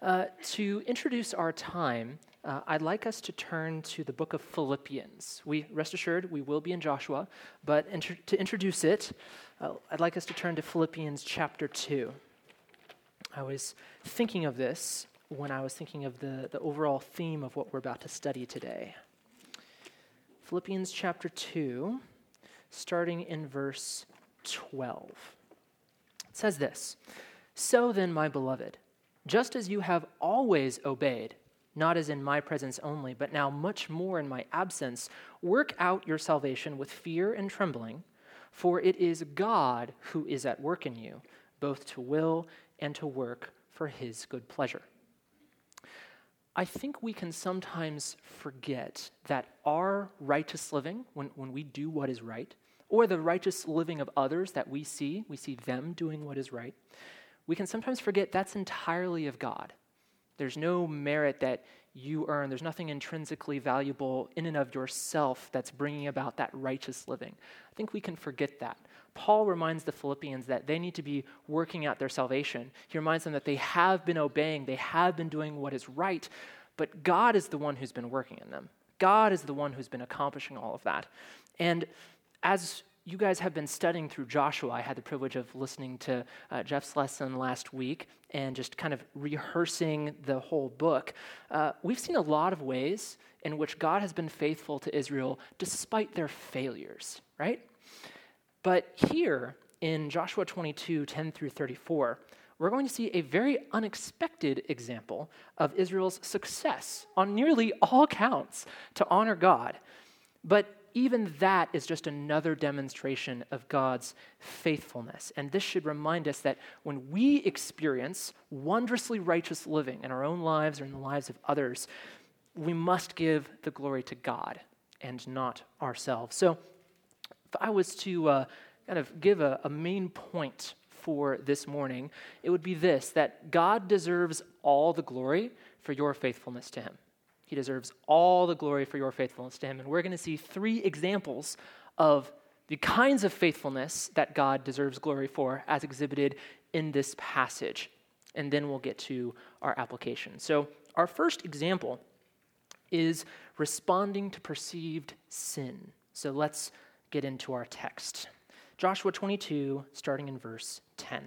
To introduce our time, I'd like us to turn to the book of Philippians. Rest assured, we will be in Joshua, but to introduce it, I'd like us to turn to Philippians chapter 2. I was thinking of this when I was thinking of the overall theme of what we're about to study today. Philippians chapter 2, starting in verse 12. It says this, "So then, my beloved, just as you have always obeyed, not as in my presence only, but now much more in my absence, work out your salvation with fear and trembling, for it is God who is at work in you, both to will and to work for his good pleasure." I think we can sometimes forget that our righteous living, when we do what is right, or the righteous living of others that we see them doing what is right, we can sometimes forget that's entirely of God. There's no merit that you earn. There's nothing intrinsically valuable in and of yourself that's bringing about that righteous living. I think we can forget that. Paul reminds the Philippians that they need to be working out their salvation. He reminds them that they have been obeying, they have been doing what is right, but God is the one who's been working in them. God is the one who's been accomplishing all of that. And as you guys have been studying through Joshua, I had the privilege of listening to Jeff's lesson last week and just kind of rehearsing the whole book. We've seen a lot of ways in which God has been faithful to Israel despite their failures, right? But here in Joshua 22, 10 through 34, we're going to see a very unexpected example of Israel's success on nearly all counts to honor God. But even that is just another demonstration of God's faithfulness. And this should remind us that when we experience wondrously righteous living in our own lives or in the lives of others, we must give the glory to God and not ourselves. So if I was to kind of give a main point for this morning, it would be this, that God deserves all the glory for your faithfulness to him. He deserves all the glory for your faithfulness to him. And we're going to see three examples of the kinds of faithfulness that God deserves glory for as exhibited in this passage. And then we'll get to our application. So our first example is responding to perceived sin. So let's get into our text. Joshua 22, starting in verse 10.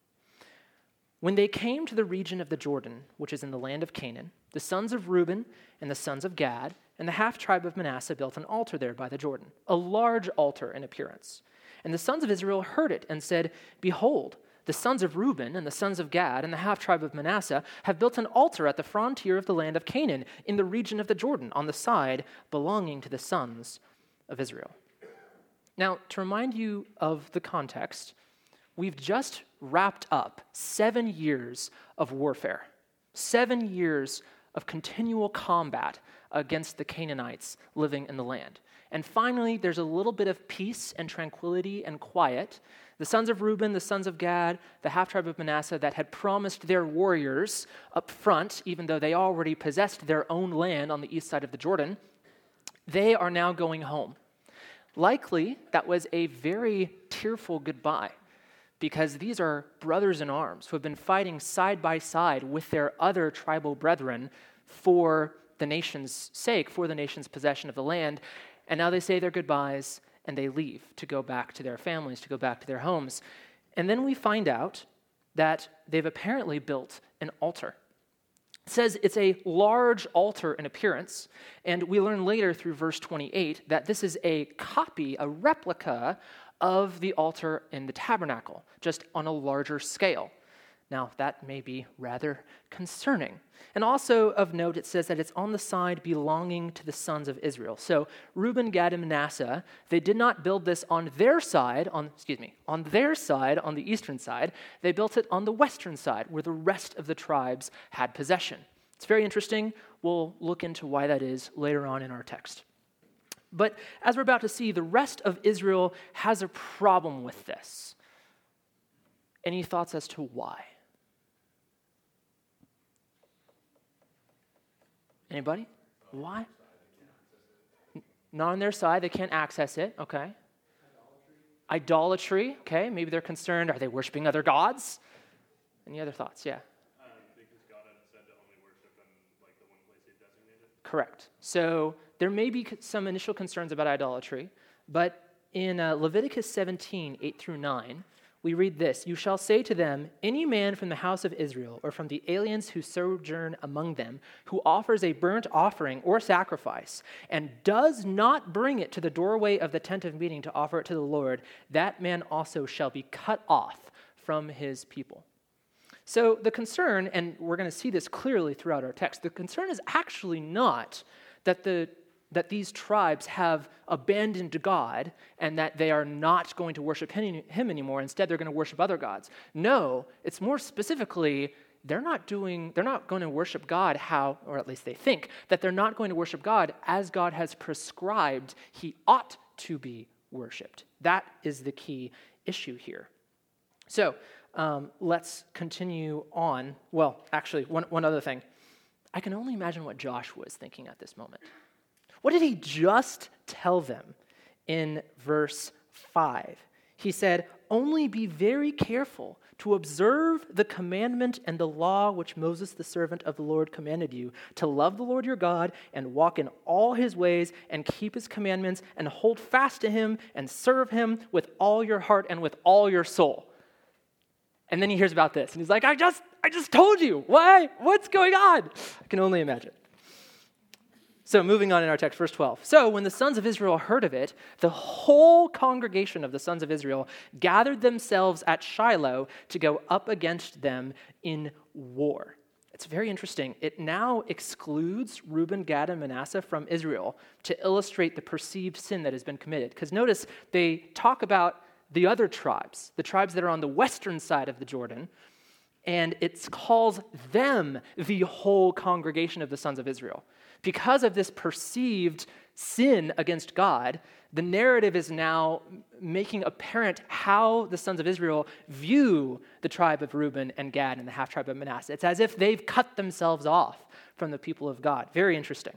"When they came to the region of the Jordan, which is in the land of Canaan, the sons of Reuben and the sons of Gad and the half-tribe of Manasseh built an altar there by the Jordan, a large altar in appearance. And the sons of Israel heard it and said, 'Behold, the sons of Reuben and the sons of Gad and the half-tribe of Manasseh have built an altar at the frontier of the land of Canaan in the region of the Jordan on the side belonging to the sons of Israel.'" Now, to remind you of the context, we've just wrapped up 7 years of warfare, 7 years of continual combat against the Canaanites living in the land. And finally, there's a little bit of peace and tranquility and quiet. The sons of Reuben, the sons of Gad, the half-tribe of Manasseh that had promised their warriors up front, even though they already possessed their own land on the east side of the Jordan, they are now going home. Likely, that was a very tearful goodbye, because these are brothers in arms who have been fighting side by side with their other tribal brethren for the nation's sake, for the nation's possession of the land, and now they say their goodbyes and they leave to go back to their families, to go back to their homes. And then we find out that they've apparently built an altar. It says it's a large altar in appearance, and we learn later through verse 28 that this is a copy, a replica of the altar in the tabernacle, just on a larger scale. Now, that may be rather concerning. And also of note, it says that it's on the side belonging to the sons of Israel. So Reuben, Gad, and Manasseh, they did not build this on their side, on the eastern side. They built it on the western side, where the rest of the tribes had possession. It's very interesting. We'll look into why that is later on in our text. But as we're about to see, the rest of Israel has a problem with this. Any thoughts as to why? Anybody? Why? Not on their side. They can't access it. Okay. Idolatry. Okay. Maybe they're concerned. Are they worshiping other gods? Any other thoughts? Yeah. Because God had said Correct. So there may be some initial concerns about idolatry, but in Leviticus 17, 8 through 9, we read this: "You shall say to them, any man from the house of Israel or from the aliens who sojourn among them, who offers a burnt offering or sacrifice, and does not bring it to the doorway of the tent of meeting to offer it to the Lord, that man also shall be cut off from his people." So the concern, and we're going to see this clearly throughout our text, the concern is actually not that these tribes have abandoned God and that they are not going to worship him anymore. Instead, they're going to worship other gods. No, it's more specifically, they're not going to worship God how, or at least they think, that they're not going to worship God as God has prescribed he ought to be worshiped. That is the key issue here. So let's continue on. Well, actually, one other thing. I can only imagine what Joshua is thinking at this moment. What did he just tell them in verse 5? He said, "Only be very careful to observe the commandment and the law which Moses, the servant of the Lord, commanded you, to love the Lord your God and walk in all his ways and keep his commandments and hold fast to him and serve him with all your heart and with all your soul." And then he hears about this and he's like, I just told you. Why? What's going on? I can only imagine. So moving on in our text, verse 12. "So when the sons of Israel heard of it, the whole congregation of the sons of Israel gathered themselves at Shiloh to go up against them in war." It's very interesting. It now excludes Reuben, Gad, and Manasseh from Israel to illustrate the perceived sin that has been committed. Because notice, they talk about the other tribes, the tribes that are on the western side of the Jordan, and it calls them the whole congregation of the sons of Israel. Because of this perceived sin against God, the narrative is now making apparent how the sons of Israel view the tribe of Reuben and Gad and the half-tribe of Manasseh. It's as if they've cut themselves off from the people of God. Very interesting.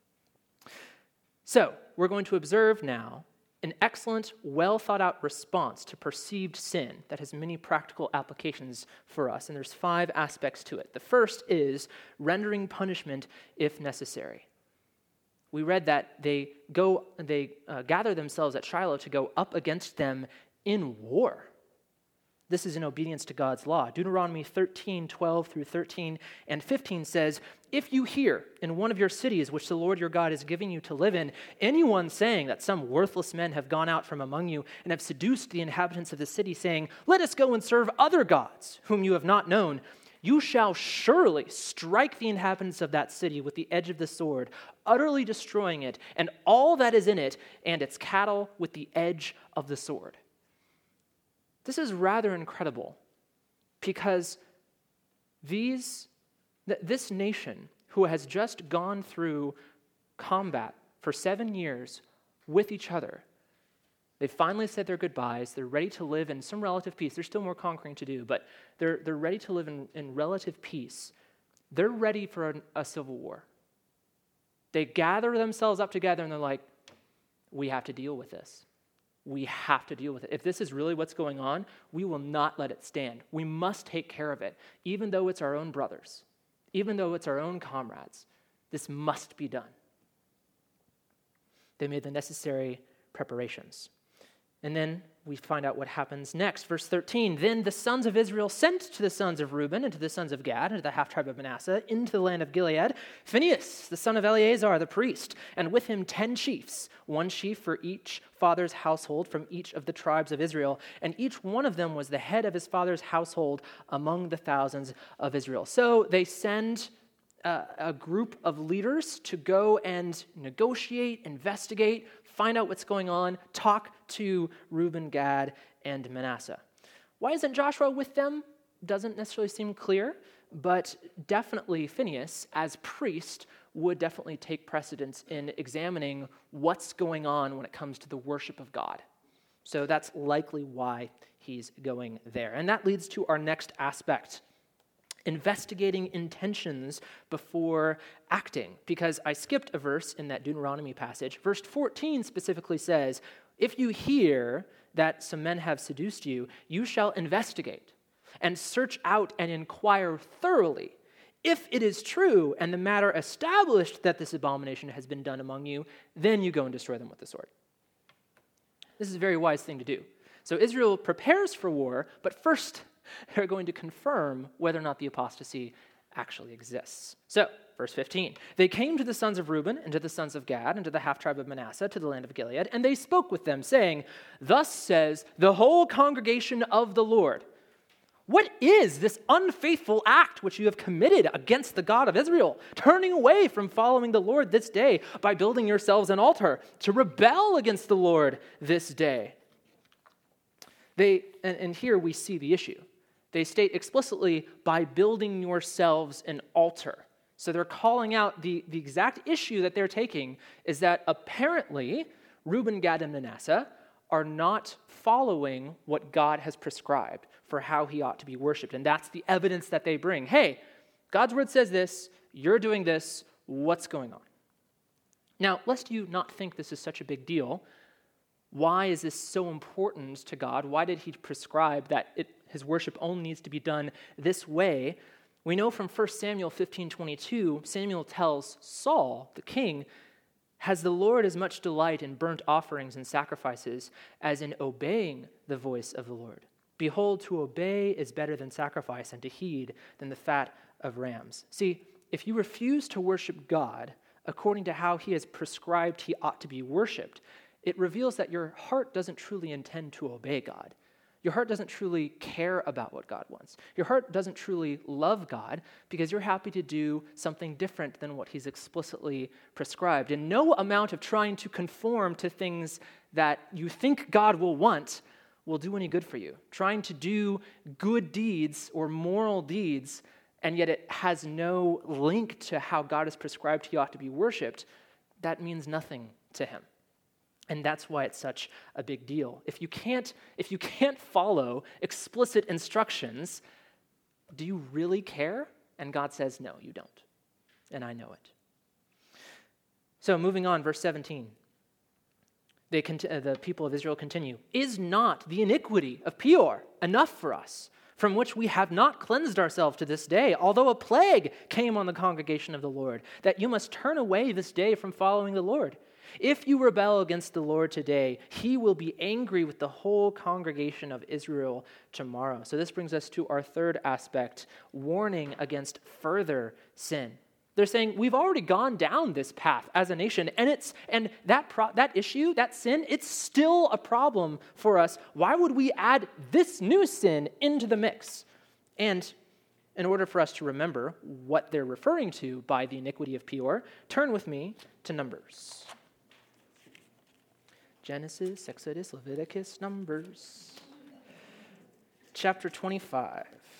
So, we're going to observe now an excellent, well-thought-out response to perceived sin that has many practical applications for us, and there's 5 aspects to it. The first is rendering punishment if necessary. We read that they gather themselves at Shiloh to go up against them in war. This is in obedience to God's law. Deuteronomy 13, 12 through 13 and 15 says, "If you hear in one of your cities which the Lord your God is giving you to live in, anyone saying that some worthless men have gone out from among you and have seduced the inhabitants of the city, saying, 'Let us go and serve other gods whom you have not known,' you shall surely strike the inhabitants of that city with the edge of the sword, utterly destroying it, and all that is in it, and its cattle with the edge of the sword." This is rather incredible because this nation who has just gone through combat for 7 years with each other, they finally said their goodbyes. They're ready to live in some relative peace. There's still more conquering to do, but they're ready to live in relative peace. They're ready for a civil war. They gather themselves up together and they're like, we have to deal with this. We have to deal with it. If this is really what's going on, we will not let it stand. We must take care of it, even though it's our own brothers, even though it's our own comrades. This must be done. They made the necessary preparations. And then we find out what happens next. Verse 13, "Then the sons of Israel sent to the sons of Reuben and to the sons of Gad and to the half-tribe of Manasseh into the land of Gilead Phinehas, the son of Eleazar, the priest, and with him 10 chiefs, 1 chief for each father's household from each of the tribes of Israel, and each one of them was the head of his father's household among the thousands of Israel." So they send a group of leaders to go and negotiate, investigate, find out what's going on, talk to Reuben, Gad, and Manasseh. Why isn't Joshua with them? Doesn't necessarily seem clear, but definitely Phinehas, as priest, would definitely take precedence in examining what's going on when it comes to the worship of God. So that's likely why he's going there. And that leads to our next aspect: investigating intentions before acting, because I skipped a verse in that Deuteronomy passage. Verse 14 specifically says, "If you hear that some men have seduced you, you shall investigate and search out and inquire thoroughly If it is true and the matter established that this abomination has been done among you, then you go and destroy them with the sword. This is a very wise thing to do. So Israel prepares for war, but first they're going to confirm whether or not the apostasy actually exists. So, verse 15, they came to the sons of Reuben and to the sons of Gad and to the half-tribe of Manasseh to the land of Gilead, and they spoke with them, saying, thus says the whole congregation of the Lord, what is this unfaithful act which you have committed against the God of Israel, turning away from following the Lord this day by building yourselves an altar to rebel against the Lord this day? And here we see the issue. They state explicitly, by building yourselves an altar. So they're calling out the exact issue that they're taking is that apparently Reuben, Gad, and Manasseh are not following what God has prescribed for how he ought to be worshipped. And that's the evidence that they bring. Hey, God's word says this, you're doing this, what's going on? Now, lest you not think this is such a big deal, why is this so important to God? Why did he prescribe that his worship only needs to be done this way? We know from 1 Samuel 15:22, Samuel tells Saul, the king, has the Lord as much delight in burnt offerings and sacrifices as in obeying the voice of the Lord? Behold, to obey is better than sacrifice, and to heed than the fat of rams. See, if you refuse to worship God according to how he has prescribed he ought to be worshipped, it reveals that your heart doesn't truly intend to obey God. Your heart doesn't truly care about what God wants. Your heart doesn't truly love God because you're happy to do something different than what he's explicitly prescribed. And no amount of trying to conform to things that you think God will want will do any good for you. Trying to do good deeds or moral deeds, and yet it has no link to how God has prescribed he ought to be worshipped, that means nothing to him. And that's why it's such a big deal. If you can't follow explicit instructions, do you really care? And God says, no, you don't. And I know it. So moving on, verse 17. The people of Israel continue, is not the iniquity of Peor enough for us, from which we have not cleansed ourselves to this day, although a plague came on the congregation of the Lord, that you must turn away this day from following the Lord? If you rebel against the Lord today, he will be angry with the whole congregation of Israel tomorrow. So this brings us to our third aspect, warning against further sin. They're saying we've already gone down this path as a nation, and that issue, that sin, it's still a problem for us. Why would we add this new sin into the mix? And in order for us to remember what they're referring to by the iniquity of Peor, turn with me to Numbers. Genesis, Exodus, Leviticus, Numbers. Chapter 25.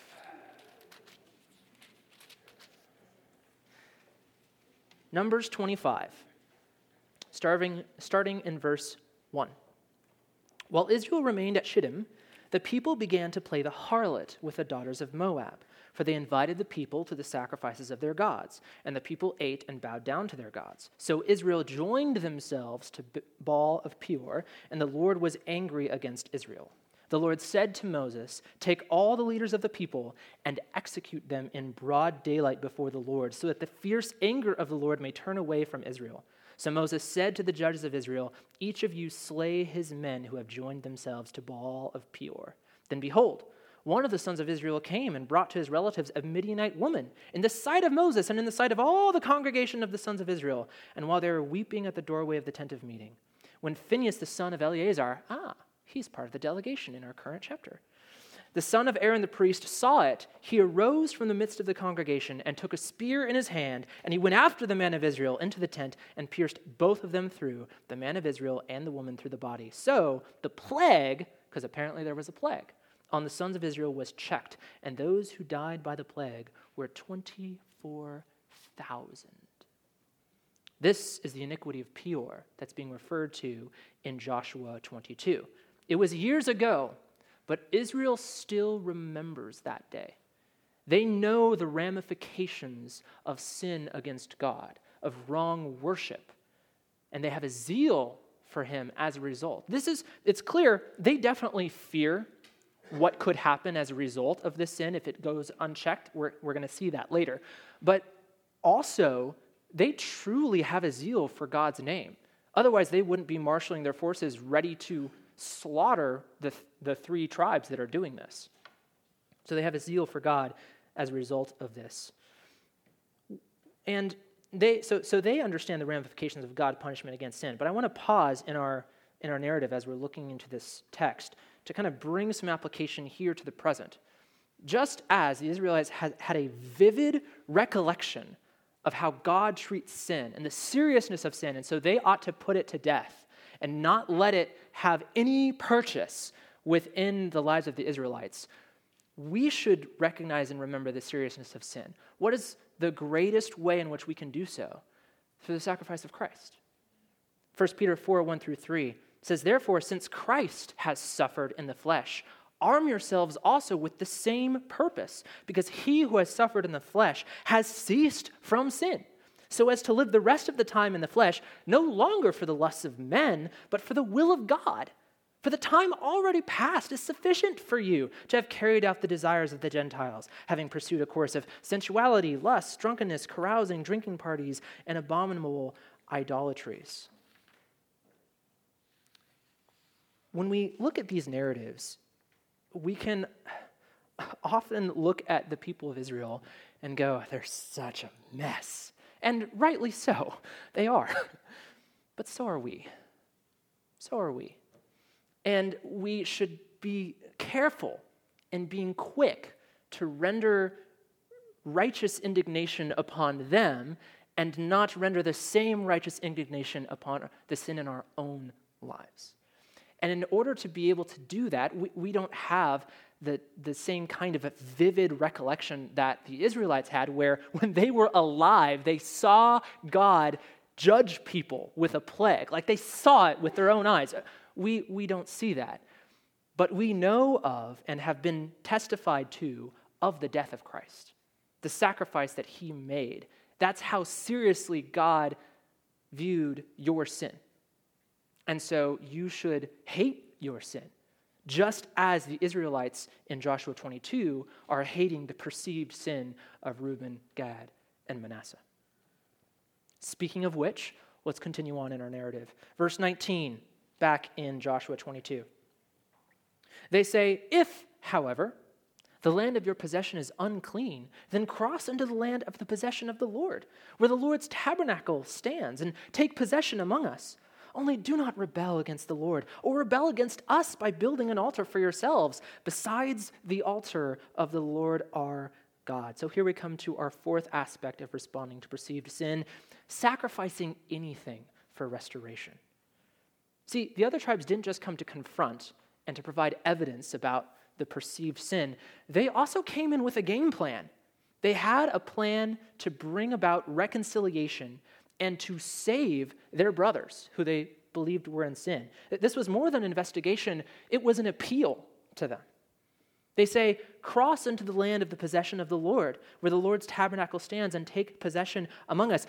Numbers 25, starting in verse 1. While Israel remained at Shittim, the people began to play the harlot with the daughters of Moab, for they invited the people to the sacrifices of their gods, and the people ate and bowed down to their gods. So Israel joined themselves to Baal of Peor, and the Lord was angry against Israel. The Lord said to Moses, take all the leaders of the people and execute them in broad daylight before the Lord, so that the fierce anger of the Lord may turn away from Israel. So Moses said to the judges of Israel, each of you slay his men who have joined themselves to Baal of Peor. Then behold, one of the sons of Israel came and brought to his relatives a Midianite woman in the sight of Moses and in the sight of all the congregation of the sons of Israel, and while they were weeping at the doorway of the tent of meeting. When Phinehas the son of Eleazar, he's part of the delegation in our current chapter, the son of Aaron the priest, saw it, he arose from the midst of the congregation and took a spear in his hand, and he went after the man of Israel into the tent and pierced both of them through, the man of Israel and the woman through the body. So the plague, because apparently there was a plague, on the sons of Israel was checked, and those who died by the plague were 24,000. This is the iniquity of Peor that's being referred to in Joshua 22. It was years ago, but Israel still remembers that day. They know the ramifications of sin against God, of wrong worship, and they have a zeal for him as a result. It's clear they definitely fear what could happen as a result of this sin if it goes unchecked. We're going to see that later. But also, they truly have a zeal for God's name. Otherwise, they wouldn't be marshaling their forces ready to slaughter the three tribes that are doing this. So they have a zeal for God as a result of this. And they understand the ramifications of God's punishment against sin. But I want to pause in our narrative as we're looking into this text to kind of bring some application here to the present. Just as the Israelites had a vivid recollection of how God treats sin and the seriousness of sin, and so they ought to put it to death and not let it have any purchase within the lives of the Israelites, we should recognize and remember the seriousness of sin. What is the greatest way in which we can do so? Through the sacrifice of Christ. 1 Peter 4:1-3 says, "Therefore, since Christ has suffered in the flesh, arm yourselves also with the same purpose, because he who has suffered in the flesh has ceased from sin, so as to live the rest of the time in the flesh, no longer for the lusts of men, but for the will of God. For the time already past is sufficient for you to have carried out the desires of the Gentiles, having pursued a course of sensuality, lust, drunkenness, carousing, drinking parties, and abominable idolatries." When we look at these narratives, we can often look at the people of Israel and go, they're such a mess. And rightly so, they are. But so are we. So are we. And we should be careful in being quick to render righteous indignation upon them and not render the same righteous indignation upon the sin in our own lives. And in order to be able to do that, we don't have the same kind of a vivid recollection that the Israelites had, where when they were alive, they saw God judge people with a plague. Like they saw it with their own eyes. We don't see that. But we know of and have been testified to of the death of Christ, the sacrifice that he made. That's how seriously God viewed your sin. And so you should hate your sin, just as the Israelites in Joshua 22 are hating the perceived sin of Reuben, Gad, and Manasseh. Speaking of which, let's continue on in our narrative. Verse 19, back in Joshua 22. They say, "If, however, the land of your possession is unclean, then cross into the land of the possession of the Lord, where the Lord's tabernacle stands, and take possession among us. Only do not rebel against the Lord, or rebel against us by building an altar for yourselves, besides the altar of the Lord our God." So here we come to our fourth aspect of responding to perceived sin, sacrificing anything for restoration. See, the other tribes didn't just come to confront and to provide evidence about the perceived sin. They also came in with a game plan. They had a plan to bring about reconciliation and to save their brothers who they believed were in sin. This was more than an investigation, it was an appeal to them. They say, "Cross into the land of the possession of the Lord, where the Lord's tabernacle stands, and take possession among us."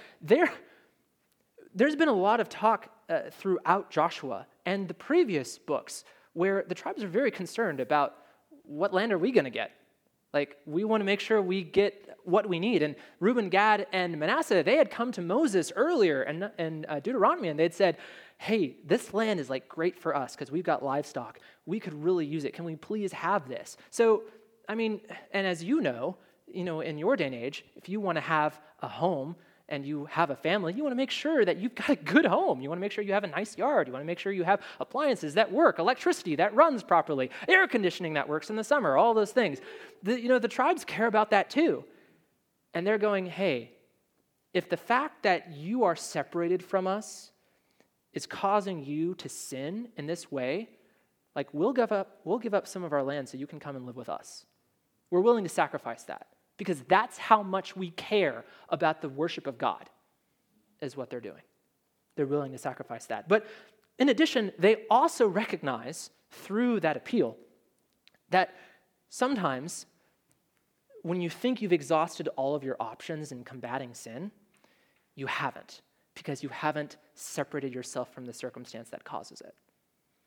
There's been a lot of talk throughout Joshua and the previous books where the tribes are very concerned about what land are we going to get? Like, we want to make sure we get what we need. And Reuben, Gad, and Manasseh, they had come to Moses earlier in Deuteronomy, and they'd said, "Hey, this land is like great for us because we've got livestock. We could really use it. Can we please have this?" So, I mean, and as you know, in your day and age, if you want to have a home and you have a family, you want to make sure that you've got a good home. You want to make sure you have a nice yard. You want to make sure you have appliances that work, electricity that runs properly, air conditioning that works in the summer, all those things. The tribes care about that too. And they're going, "Hey, if the fact that you are separated from us is causing you to sin in this way, like we'll give up some of our land so you can come and live with us. We're willing to sacrifice that. Because that's how much we care about the worship of God, is what they're doing. They're willing to sacrifice that. But in addition, they also recognize through that appeal that sometimes when you think you've exhausted all of your options in combating sin, you haven't, because you haven't separated yourself from the circumstance that causes it.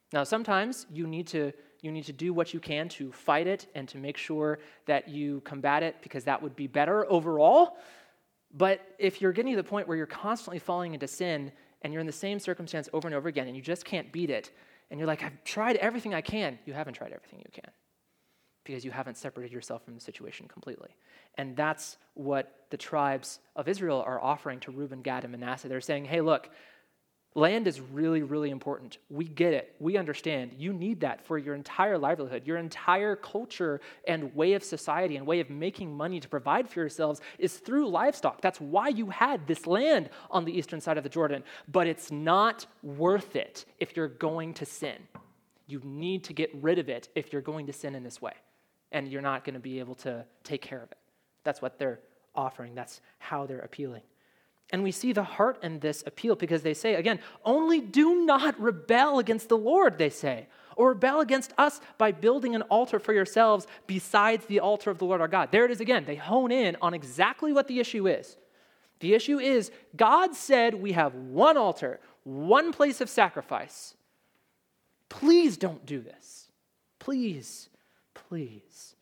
Now, sometimes you need to do what you can to fight it and to make sure that you combat it because that would be better overall. But if you're getting to the point where you're constantly falling into sin and you're in the same circumstance over and over again and you just can't beat it, and you're like, I've tried everything I can, you haven't tried everything you can because you haven't separated yourself from the situation completely. And that's what the tribes of Israel are offering to Reuben, Gad, and Manasseh. They're saying, hey, look, land is really, really important. We get it. We understand. You need that for your entire livelihood. Your entire culture and way of society and way of making money to provide for yourselves is through livestock. That's why you had this land on the eastern side of the Jordan. But it's not worth it if you're going to sin. You need to get rid of it if you're going to sin in this way. And you're not going to be able to take care of it. That's what they're offering. That's how they're appealing. And we see the heart in this appeal because they say, again, only do not rebel against the Lord, they say, or rebel against us by building an altar for yourselves besides the altar of the Lord our God. There it is again. They hone in on exactly what the issue is. The issue is God said we have one altar, one place of sacrifice. Please don't do this. Please, please.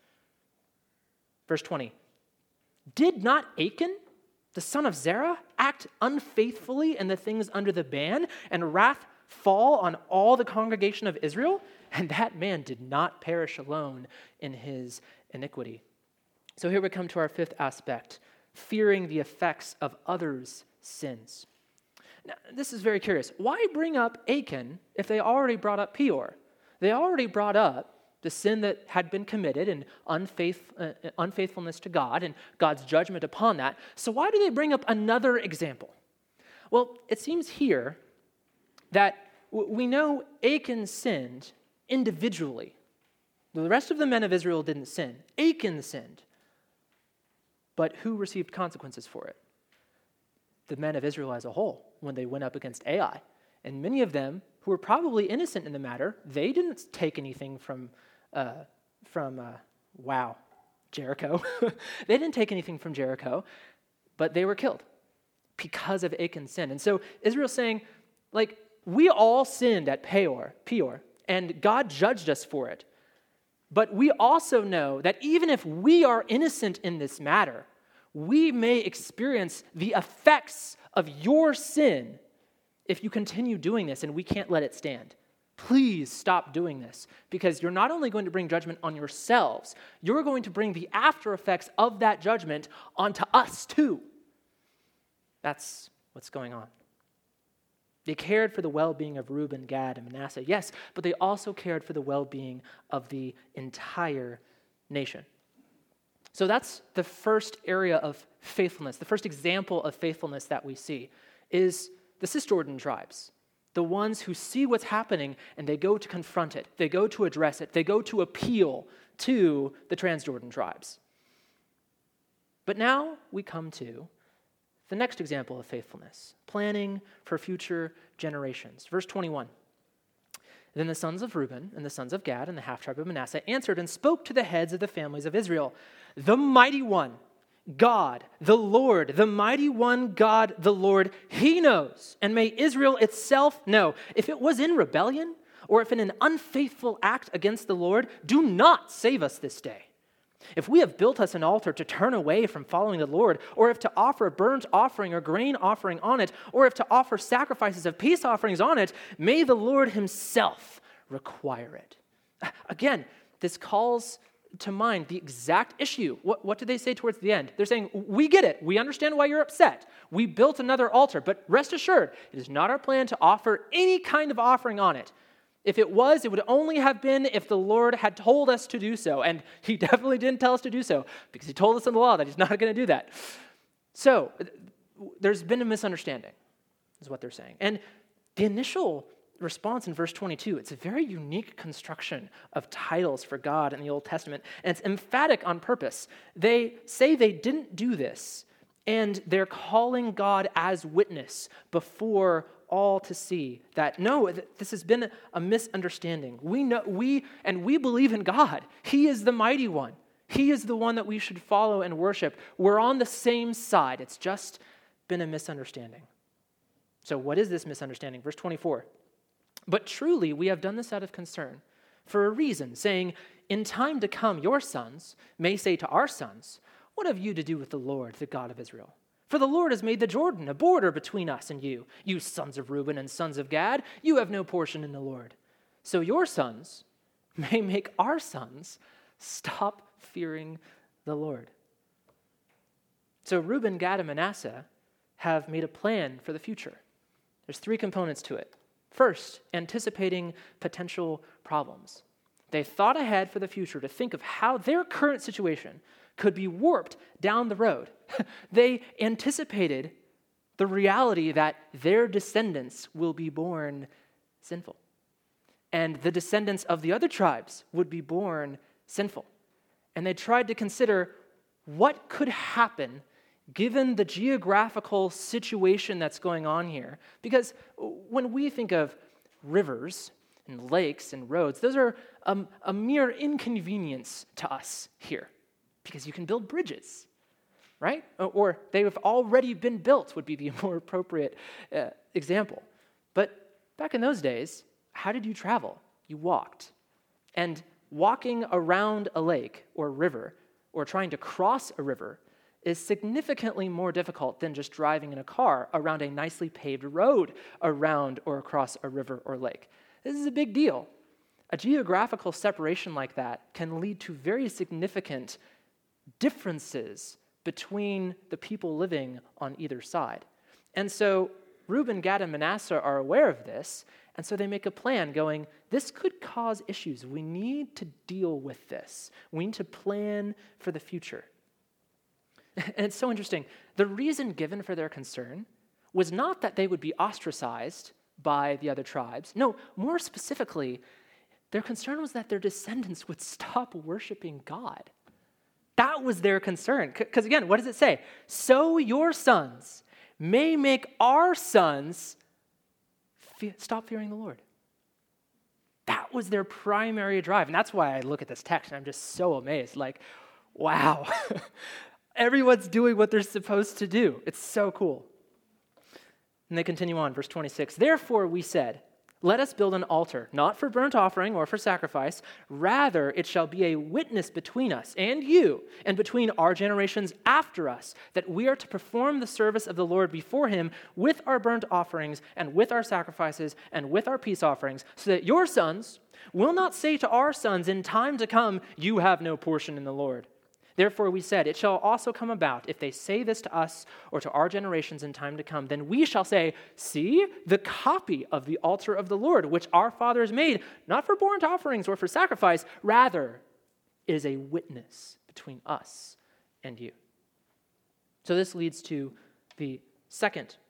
Verse 20. Did not Achan, the son of Zerah, act unfaithfully in the things under the ban, and wrath fall on all the congregation of Israel? And that man did not perish alone in his iniquity. So here we come to our fifth aspect, fearing the effects of others' sins. Now, this is very curious. Why bring up Achan if they already brought up Peor? They already brought up the sin that had been committed and unfaithfulness to God and God's judgment upon that. So why do they bring up another example? Well, it seems here that we know Achan sinned individually. The rest of the men of Israel didn't sin. Achan sinned. But who received consequences for it? The men of Israel as a whole when they went up against Ai. And many of them who were probably innocent in the matter, they didn't take anything from Jericho. They didn't take anything from Jericho, but they were killed because of Achan's sin. And so Israel's saying, like, we all sinned at Peor, and God judged us for it. But we also know that even if we are innocent in this matter, we may experience the effects of your sin if you continue doing this, and we can't let it stand. Please stop doing this, because you're not only going to bring judgment on yourselves, you're going to bring the after effects of that judgment onto us too. That's what's going on. They cared for the well-being of Reuben, Gad, and Manasseh, yes, but they also cared for the well-being of the entire nation. So that's the first area of faithfulness. The first example of faithfulness that we see is the Cisjordan tribes. The ones who see what's happening and they go to confront it. They go to address it. They go to appeal to the Transjordan tribes. But now we come to the next example of faithfulness, planning for future generations. Verse 21. Then the sons of Reuben and the sons of Gad and the half-tribe of Manasseh answered and spoke to the heads of the families of Israel. The mighty one, God, the Lord, the mighty one, God, the Lord, he knows, and may Israel itself know. If it was in rebellion, or if in an unfaithful act against the Lord, do not save us this day. If we have built us an altar to turn away from following the Lord, or if to offer a burnt offering or grain offering on it, or if to offer sacrifices of peace offerings on it, may the Lord himself require it. Again, this calls to mind the exact issue. What do they say towards the end? They're saying, we get it. We understand why you're upset. We built another altar, but rest assured, it is not our plan to offer any kind of offering on it. If it was, it would only have been if the Lord had told us to do so, and he definitely didn't tell us to do so, because he told us in the law that he's not going to do that. So, there's been a misunderstanding, is what they're saying. And the initial response in verse 22, it's a very unique construction of titles for God in the Old Testament, and it's emphatic on purpose. They say they didn't do this, and they're calling God as witness before all to see that, no, this has been a misunderstanding. We believe in God. He is the mighty one. He is the one that we should follow and worship. We're on the same side. It's just been a misunderstanding. So what is this misunderstanding? Verse 24. But truly, we have done this out of concern, for a reason, saying, in time to come, your sons may say to our sons, what have you to do with the Lord, the God of Israel? For the Lord has made the Jordan a border between us and you sons of Reuben and sons of Gad, you have no portion in the Lord. So your sons may make our sons stop fearing the Lord. So Reuben, Gad, and Manasseh have made a plan for the future. There's 3 components to it. First, anticipating potential problems. They thought ahead for the future to think of how their current situation could be warped down the road. They anticipated the reality that their descendants will be born sinful, and the descendants of the other tribes would be born sinful. And they tried to consider what could happen given the geographical situation that's going on here. Because when we think of rivers and lakes and roads, those are a mere inconvenience to us here, because you can build bridges, right? Or they have already been built would be the more appropriate example. But back in those days, how did you travel? You walked. And walking around a lake or river, or trying to cross a river, is significantly more difficult than just driving in a car around a nicely paved road around or across a river or lake. This is a big deal. A geographical separation like that can lead to very significant differences between the people living on either side. And so Reuben, Gad, and Manasseh are aware of this, and so they make a plan going, this could cause issues. We need to deal with this. We need to plan for the future. And it's so interesting. The reason given for their concern was not that they would be ostracized by the other tribes. No, more specifically, their concern was that their descendants would stop worshiping God. That was their concern. Because again, what does it say? So your sons may make our sons stop fearing the Lord. That was their primary drive. And that's why I look at this text and I'm just so amazed. Like, wow. Everyone's doing what they're supposed to do. It's so cool. And they continue on, verse 26. Therefore we said, let us build an altar, not for burnt offering or for sacrifice. Rather, it shall be a witness between us and you, and between our generations after us, that we are to perform the service of the Lord before him with our burnt offerings and with our sacrifices and with our peace offerings, so that your sons will not say to our sons in time to come, you have no portion in the Lord. Therefore we said, it shall also come about, if they say this to us or to our generations in time to come, then we shall say, see the copy of the altar of the Lord, which our fathers made, not for burnt offerings or for sacrifice, rather it is a witness between us and you. So this leads to the second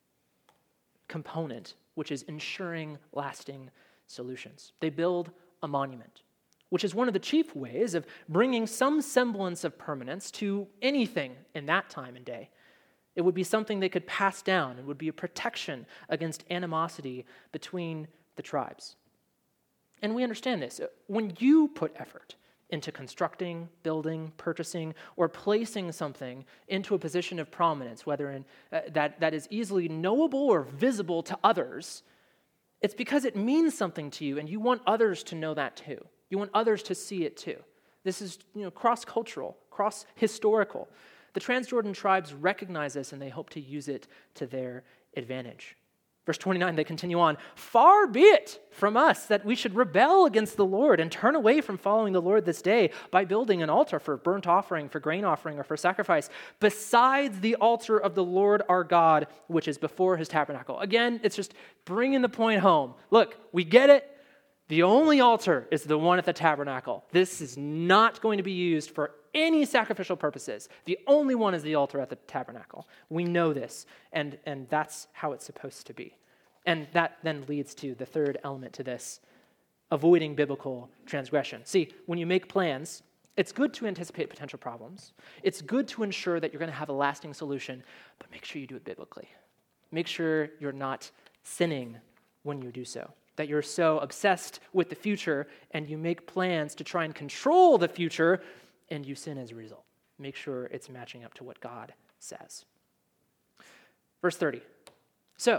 component, which is ensuring lasting solutions. They build a monument, which is one of the chief ways of bringing some semblance of permanence to anything in that time and day. It would be something they could pass down. It would be a protection against animosity between the tribes. And we understand this. When you put effort into constructing, building, purchasing, or placing something into a position of prominence, whether in that is easily knowable or visible to others, it's because it means something to you, and you want others to know that too. You want others to see it too. This is, cross-cultural, cross-historical. The Transjordan tribes recognize this, and they hope to use it to their advantage. Verse 29, they continue on, far be it from us that we should rebel against the Lord and turn away from following the Lord this day by building an altar for burnt offering, for grain offering, or for sacrifice, besides the altar of the Lord our God, which is before his tabernacle. Again, it's just bringing the point home. Look, we get it. The only altar is the one at the tabernacle. This is not going to be used for any sacrificial purposes. The only one is the altar at the tabernacle. We know this, and that's how it's supposed to be. And that then leads to the third element to this, avoiding biblical transgression. See, when you make plans, it's good to anticipate potential problems. It's good to ensure that you're going to have a lasting solution, but make sure you do it biblically. Make sure you're not sinning when you do so, that you're so obsessed with the future and you make plans to try and control the future and you sin as a result. Make sure it's matching up to what God says. Verse 30. So,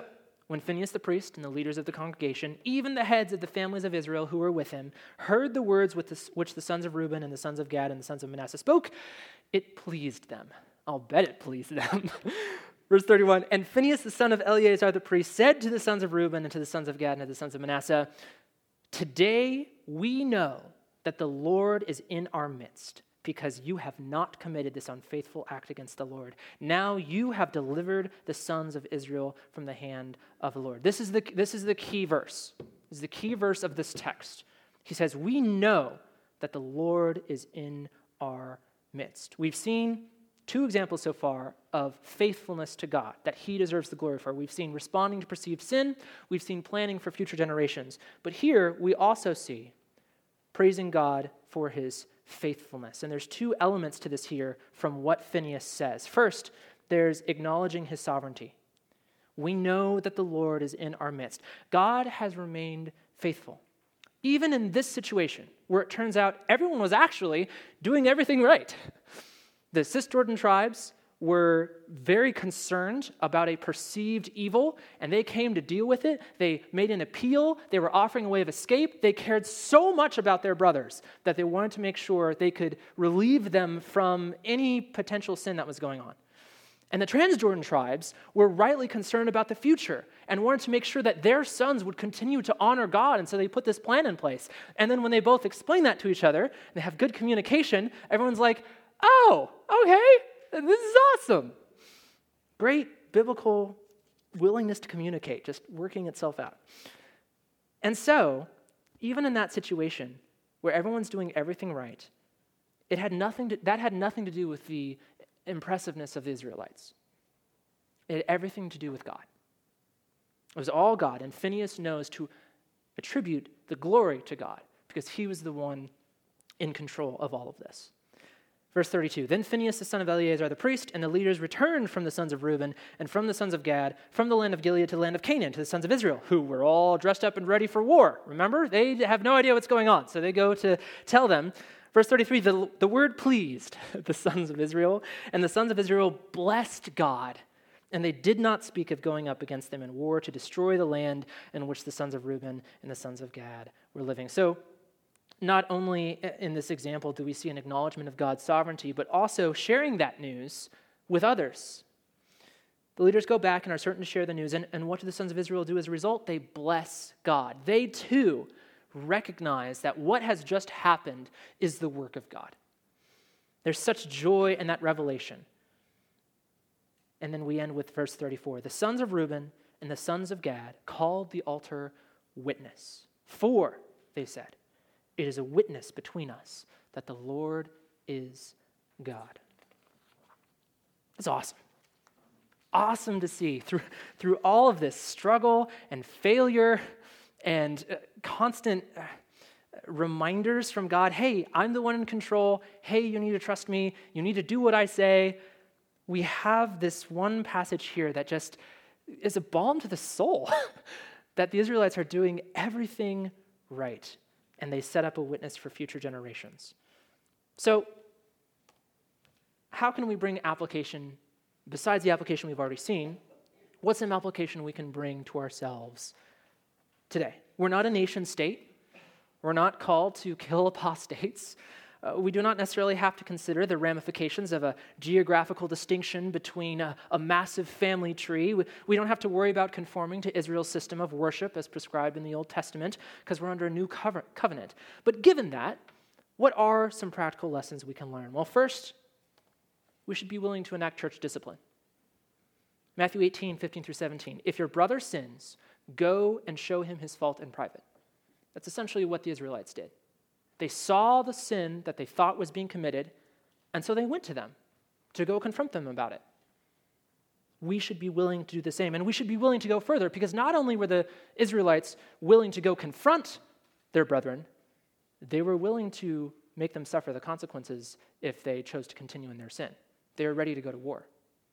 when Phinehas the priest and the leaders of the congregation, even the heads of the families of Israel who were with him, heard the words which the sons of Reuben and the sons of Gad and the sons of Manasseh spoke, it pleased them. I'll bet it pleased them. Verse 31, and Phinehas the son of Eleazar the priest said to the sons of Reuben and to the sons of Gad and to the sons of Manasseh, today we know that the Lord is in our midst, because you have not committed this unfaithful act against the Lord. Now you have delivered the sons of Israel from the hand of the Lord. This is the key verse. This is the key verse of this text. He says, we know that the Lord is in our midst. We've seen two examples so far of faithfulness to God, that he deserves the glory for. We've seen responding to perceived sin. We've seen planning for future generations. But here we also see praising God for his faithfulness. And there's two elements to this here from what Phinehas says. First, there's acknowledging his sovereignty. We know that the Lord is in our midst. God has remained faithful. Even in this situation, where it turns out everyone was actually doing everything right. The Cisjordan tribes were very concerned about a perceived evil, and they came to deal with it. They made an appeal. They were offering a way of escape. They cared so much about their brothers that they wanted to make sure they could relieve them from any potential sin that was going on. And the Transjordan tribes were rightly concerned about the future and wanted to make sure that their sons would continue to honor God, and so they put this plan in place. And then when they both explain that to each other, they have good communication, everyone's like, oh, okay, this is awesome. Great biblical willingness to communicate, just working itself out. And so, even in that situation where everyone's doing everything right, that had nothing to do with the impressiveness of the Israelites. It had everything to do with God. It was all God, and Phinehas knows to attribute the glory to God because he was the one in control of all of this. Verse 32, then Phinehas the son of Eleazar the priest and the leaders returned from the sons of Reuben and from the sons of Gad, from the land of Gilead to the land of Canaan, to the sons of Israel, who were all dressed up and ready for war. Remember, they have no idea what's going on, so they go to tell them. Verse 33, the word pleased the sons of Israel, and the sons of Israel blessed God, and they did not speak of going up against them in war to destroy the land in which the sons of Reuben and the sons of Gad were living. So, not only in this example do we see an acknowledgement of God's sovereignty, but also sharing that news with others. The leaders go back and are certain to share the news, and what do the sons of Israel do as a result? They bless God. They too recognize that what has just happened is the work of God. There's such joy in that revelation. And then we end with verse 34. The sons of Reuben and the sons of Gad called the altar witness. For, they said, it is a witness between us that the Lord is God. That's awesome. Awesome to see through all of this struggle and failure and constant reminders from God, hey, I'm the one in control. Hey, you need to trust me. You need to do what I say. We have this one passage here that just is a balm to the soul that the Israelites are doing everything right, and they set up a witness for future generations. So, how can we bring application, besides the application we've already seen, what's some application we can bring to ourselves today? We're not a nation state. We're not called to kill apostates. We do not necessarily have to consider the ramifications of a geographical distinction between a massive family tree. We don't have to worry about conforming to Israel's system of worship as prescribed in the Old Testament because we're under a new covenant. But given that, what are some practical lessons we can learn? Well, first, we should be willing to enact church discipline. Matthew 18, 15 through 17. If your brother sins, go and show him his fault in private. That's essentially what the Israelites did. They saw the sin that they thought was being committed, and so they went to them to go confront them about it. We should be willing to do the same, and we should be willing to go further, because not only were the Israelites willing to go confront their brethren, they were willing to make them suffer the consequences if they chose to continue in their sin. They were ready to go to war.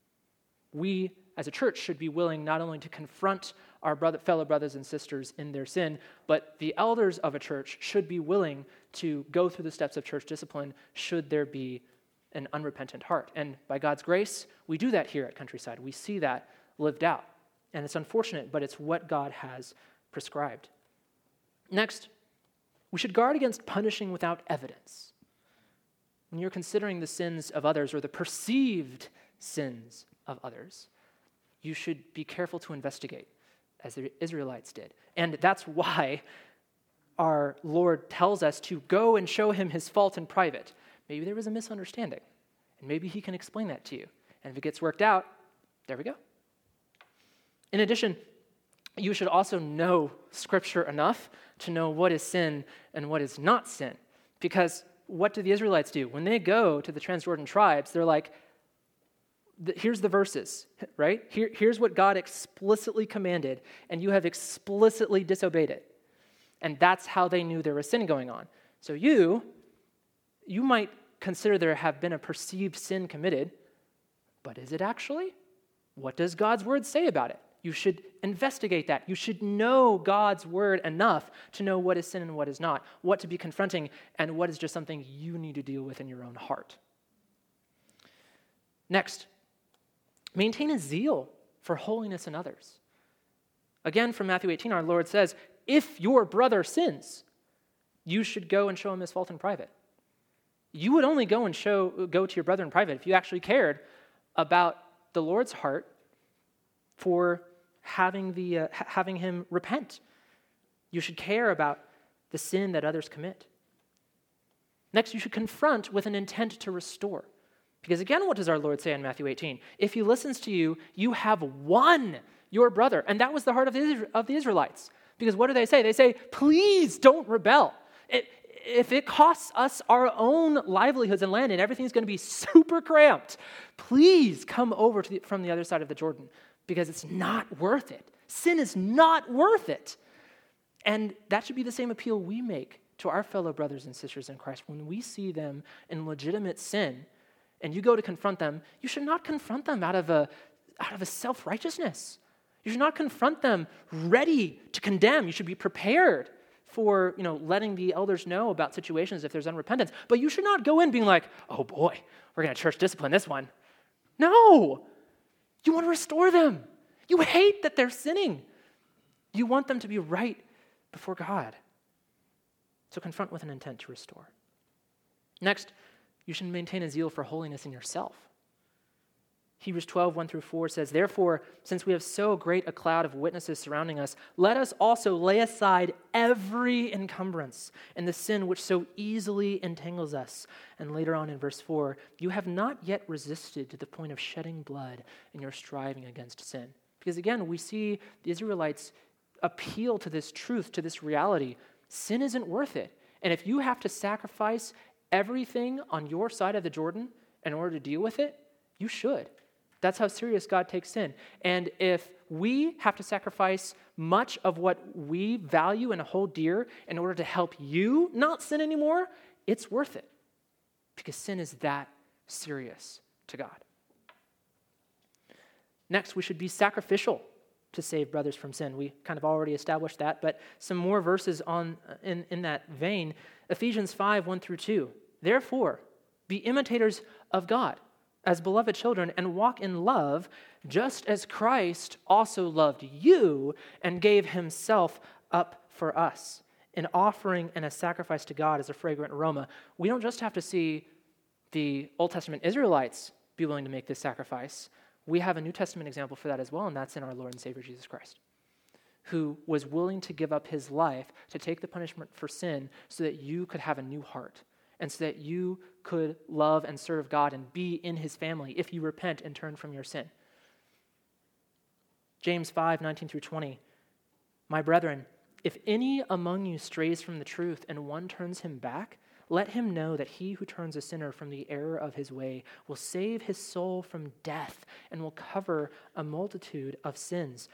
We, as a church, should be willing not only to confront our fellow brothers and sisters in their sin, but the elders of a church should be willing to go through the steps of church discipline should there be an unrepentant heart. And by God's grace, we do that here at Countryside. We see that lived out. And it's unfortunate, but it's what God has prescribed. Next, we should guard against punishing without evidence. When you're considering the sins of others or the perceived sins of others, you should be careful to investigate, as the Israelites did. And that's why our Lord tells us to go and show him his fault in private. Maybe there was a misunderstanding, and maybe he can explain that to you. And if it gets worked out, there we go. In addition, you should also know Scripture enough to know what is sin and what is not sin. Because what do the Israelites do? When they go to the Transjordan tribes, they're like, here's the verses, right? Here's what God explicitly commanded, and you have explicitly disobeyed it. And that's how they knew there was sin going on. So you might consider there have been a perceived sin committed, but is it actually? What does God's word say about it? You should investigate that. You should know God's word enough to know what is sin and what is not, what to be confronting, and what is just something you need to deal with in your own heart. Next, maintain a zeal for holiness in others. Again, from Matthew 18, our Lord says, if your brother sins, you should go and show him his fault in private. You would only go to your brother in private if you actually cared about the Lord's heart for having him repent. You should care about the sin that others commit. Next, you should confront with an intent to restore. Because again, what does our Lord say in Matthew 18? If he listens to you, you have won your brother. And that was the heart of the Israelites. Because what do? They say, please don't rebel. If it costs us our own livelihoods and land and everything's going to be super cramped, please come over from the other side of the Jordan, because it's not worth it. Sin is not worth it. And that should be the same appeal we make to our fellow brothers and sisters in Christ. When we see them in legitimate sin and you go to confront them, you should not confront them out of a self-righteousness. You should not confront them ready to condemn. You should be prepared for, letting the elders know about situations if there's unrepentance. But you should not go in being like, oh boy, we're going to church discipline this one. No. You want to restore them. You hate that they're sinning. You want them to be right before God. So confront with an intent to restore. Next, you should maintain a zeal for holiness in yourself. Hebrews 12, 1-4 says, therefore, since we have so great a cloud of witnesses surrounding us, let us also lay aside every encumbrance and the sin which so easily entangles us. And later on in verse 4, you have not yet resisted to the point of shedding blood in your striving against sin. Because again, we see the Israelites appeal to this truth, to this reality. Sin isn't worth it. And if you have to sacrifice everything on your side of the Jordan in order to deal with it, you should. That's how serious God takes sin. And if we have to sacrifice much of what we value and hold dear in order to help you not sin anymore, it's worth it. Because sin is that serious to God. Next, we should be sacrificial to save brothers from sin. We kind of already established that, but some more verses in that vein. Ephesians 5, 1-2. Therefore, be imitators of God as beloved children, and walk in love, just as Christ also loved you and gave himself up for us, an offering and a sacrifice to God as a fragrant aroma. We don't just have to see the Old Testament Israelites be willing to make this sacrifice. We have a New Testament example for that as well, and that's in our Lord and Savior Jesus Christ, who was willing to give up his life to take the punishment for sin so that you could have a new heart, and so that you could love and serve God and be in his family if you repent and turn from your sin. James 5, 19-20. My brethren, if any among you strays from the truth and one turns him back, let him know that he who turns a sinner from the error of his way will save his soul from death and will cover a multitude of sins.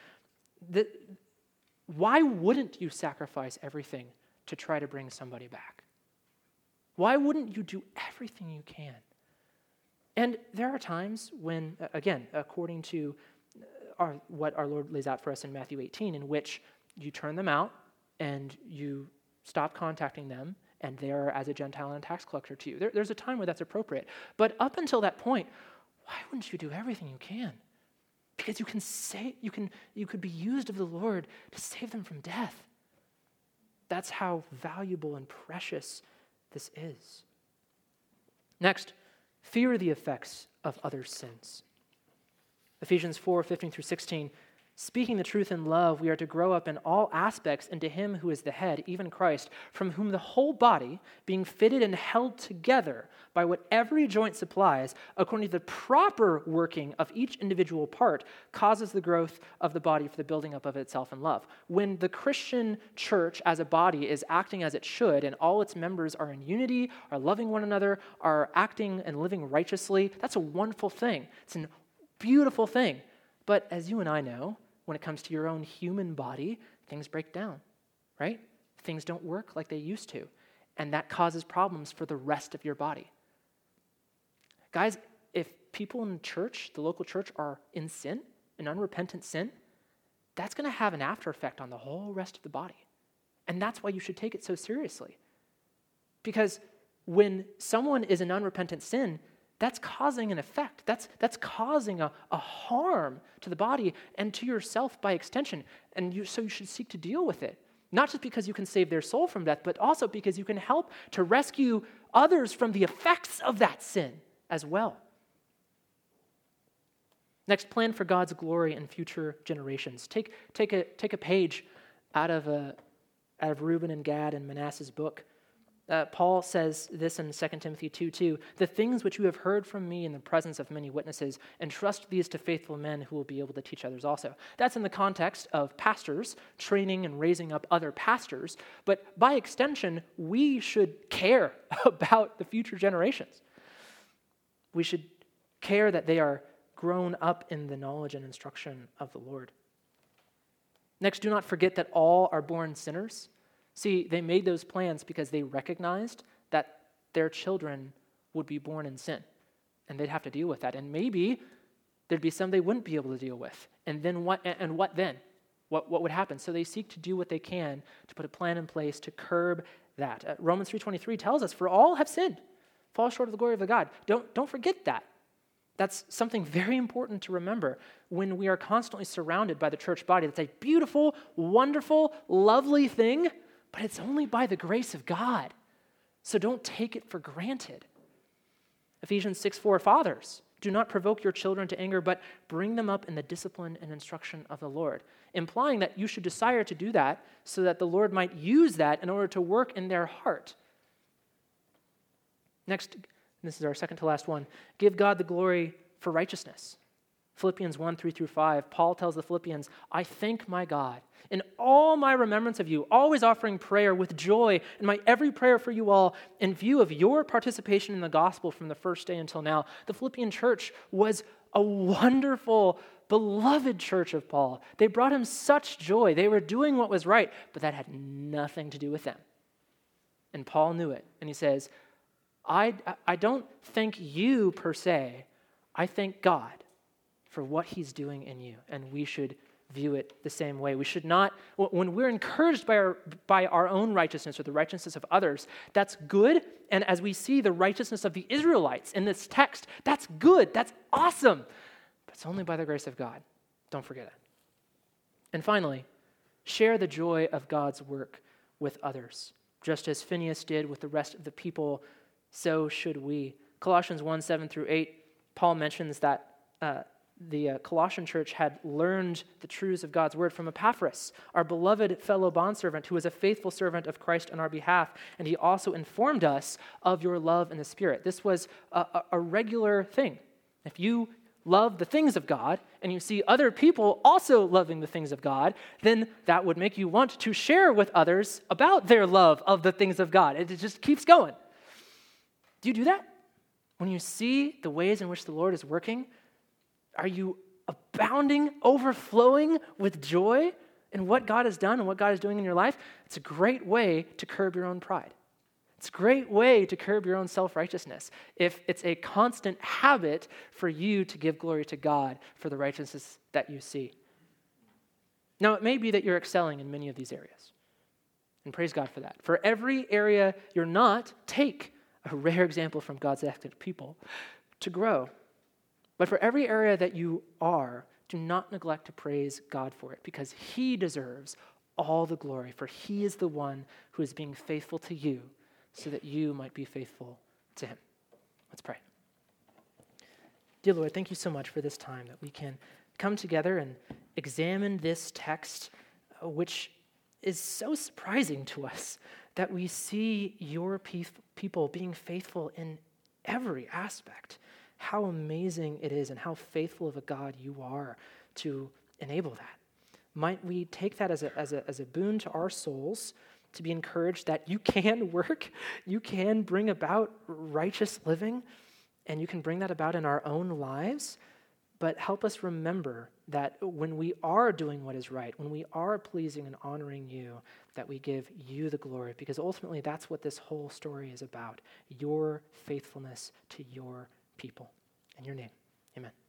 Why wouldn't you sacrifice everything to try to bring somebody back? Why wouldn't you do everything you can? And there are times when, again, according to what our Lord lays out for us in Matthew 18, in which you turn them out and you stop contacting them, and they are as a Gentile and a tax collector to you. There's a time where that's appropriate. But up until that point, why wouldn't you do everything you can? because you could be used of the Lord to save them from death. That's how valuable and precious this is. Next, fear the effects of others' sins. Ephesians 4:15-16, speaking the truth in love, we are to grow up in all aspects into him who is the head, even Christ, from whom the whole body, being fitted and held together by what every joint supplies, according to the proper working of each individual part, causes the growth of the body for the building up of itself in love. When the Christian church as a body is acting as it should, and all its members are in unity, are loving one another, are acting and living righteously, that's a wonderful thing. It's a beautiful thing. But as you and I know, when it comes to your own human body, things break down, right? Things don't work like they used to. And that causes problems for the rest of your body. Guys, if people in church, the local church, are in sin, in unrepentant sin, that's going to have an after effect on the whole rest of the body. And that's why you should take it so seriously. Because when someone is in unrepentant sin, that's causing an effect. That's causing a harm to the body and to yourself by extension. And so you should seek to deal with it. Not just because you can save their soul from death, but also because you can help to rescue others from the effects of that sin as well. Next, plan for God's glory in future generations. Take a page out of Reuben and Gad and Manasseh's book. Paul says this in 2 Timothy 2:2, the things which you have heard from me in the presence of many witnesses, entrust these to faithful men who will be able to teach others also. That's in the context of pastors training and raising up other pastors, but by extension, we should care about the future generations. We should care that they are grown up in the knowledge and instruction of the Lord. Next, do not forget that all are born sinners. See, they made those plans because they recognized that their children would be born in sin, and they'd have to deal with that. And maybe there'd be some they wouldn't be able to deal with. And then what? And what then? What would happen? So they seek to do what they can to put a plan in place to curb that. Romans 3:23 tells us, "For all have sinned, fall short of the glory of the God." Don't forget that. That's something very important to remember when we are constantly surrounded by the church body. That's a beautiful, wonderful, lovely thing. But it's only by the grace of God. So don't take it for granted. Ephesians 6:4, fathers, do not provoke your children to anger, but bring them up in the discipline and instruction of the Lord. Implying that you should desire to do that so that the Lord might use that in order to work in their heart. Next, this is our second to last one, give God the glory for righteousness. Philippians 1:3-5, Paul tells the Philippians, I thank my God in all my remembrance of you, always offering prayer with joy in my every prayer for you all, in view of your participation in the gospel from the first day until now. The Philippian church was a wonderful, beloved church of Paul. They brought him such joy. They were doing what was right, but that had nothing to do with them. And Paul knew it. And he says, I don't thank you per se. I thank God for what he's doing in you. And we should view it the same way. We should not, when we're encouraged by our own righteousness or the righteousness of others, that's good. And as we see the righteousness of the Israelites in this text, that's good. That's awesome. But it's only by the grace of God. Don't forget it. And finally, share the joy of God's work with others. Just as Phinehas did with the rest of the people, so should we. Colossians 1:7-8, Paul mentions that the Colossian church had learned the truths of God's word from Epaphras, our beloved fellow bondservant, who was a faithful servant of Christ on our behalf, and he also informed us of your love in the Spirit. This was a regular thing. If you love the things of God, and you see other people also loving the things of God, then that would make you want to share with others about their love of the things of God. It just keeps going. Do you do that? When you see the ways in which the Lord is working, are you abounding, overflowing with joy in what God has done and what God is doing in your life? It's a great way to curb your own pride. It's a great way to curb your own self-righteousness if it's a constant habit for you to give glory to God for the righteousness that you see. Now, it may be that you're excelling in many of these areas, and praise God for that. For every area you're not, take a rare example from God's active people to grow. But for every area that you are, Do not neglect to praise God for it, because he deserves all the glory, for he is the one who is being faithful to you so that you might be faithful to him. Let's pray. Dear Lord, thank you so much for this time that we can come together and examine this text, which is so surprising to us, that we see your people being faithful in every aspect. How amazing it is and how faithful of a God you are to enable that. Might we take that as a boon to our souls, to be encouraged that you can work, you can bring about righteous living, and you can bring that about in our own lives, but help us remember that when we are doing what is right, when we are pleasing and honoring you, that we give you the glory, because ultimately that's what this whole story is about, your faithfulness to your people. In your name, amen.